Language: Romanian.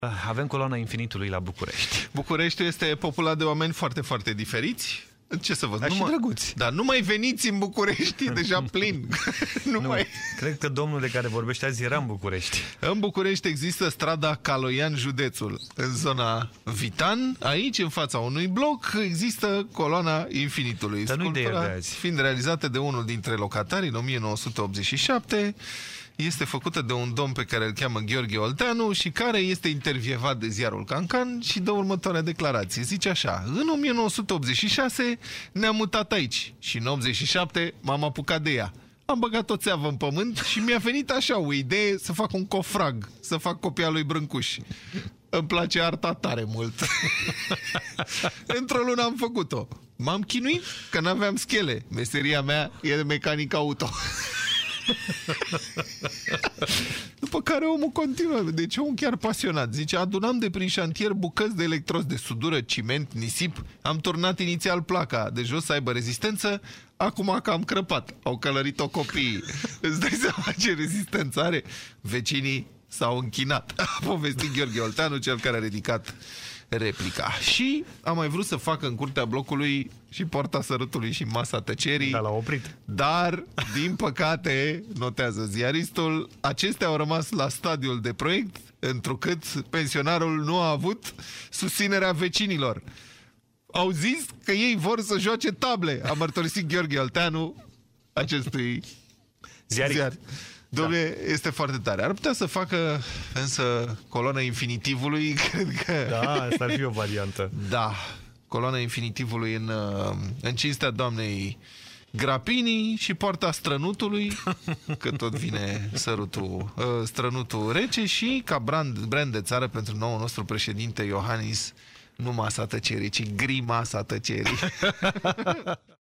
Avem coloana infinitului la București. Bucureștiul este populat de oameni foarte, foarte diferiți. Ce să văd? Dar și drăguți. Dar nu mai veniți în București, e deja plin. Mai... Cred că domnul de care vorbește azi era în București. În București există strada Caloian, județul. În zona Vitan, aici, în fața unui bloc, există coloana infinitului. Dar nu-i de ieri de azi. Fiind realizată de unul dintre locatari în 1987... este făcută de un domn pe care îl cheamă Gheorghe Olteanu și care este intervievat de ziarul Cancan și dă următoarea declarație. Zice așa: în 1986 ne-am mutat aici și în 87 m-am apucat de ea. Am băgat o țeavă în pământ și mi-a venit așa o idee să fac un cofrag, să fac copia lui Brâncuș. Îmi place arta tare mult. Într-o lună am făcut-o. M-am chinuit că n-aveam schele. Meseria mea e de mecanic auto. După care omul continuă. Deci omul chiar pasionat. Zice: adunam de prin șantier bucăți de electrozi de sudură, ciment, nisip. Am turnat inițial placa de jos să aibă rezistență. Acum că am crăpat, au călărit-o copiii. Îți dai seama ce rezistență are? Vecinii s-au închinat. A povestit Gheorghe Olteanu, cel care a ridicat replica. Și am mai vrut să facă în curtea blocului și Poarta Sărutului și Masa Tăcerii. Dar l-a oprit. Dar, din păcate, notează ziaristul, acestea au rămas la stadiul de proiect, întrucât pensionarul nu a avut susținerea vecinilor. Au zis că ei vor să joace table, a mărturisit Gheorghe Olteanu acestui ziar. Dom'le, este foarte tare. Ar putea să facă însă coloana infinitivului, cred că... Da, asta ar fi o variantă. Da, coloana infinitivului în cinstea doamnei Grapini și Poarta Strănutului, că tot vine strănutul rece, și ca brand de țară pentru noul nostru președinte Iohannis, nu Masa Tăcerii, ci Grima Masa Tăcerii.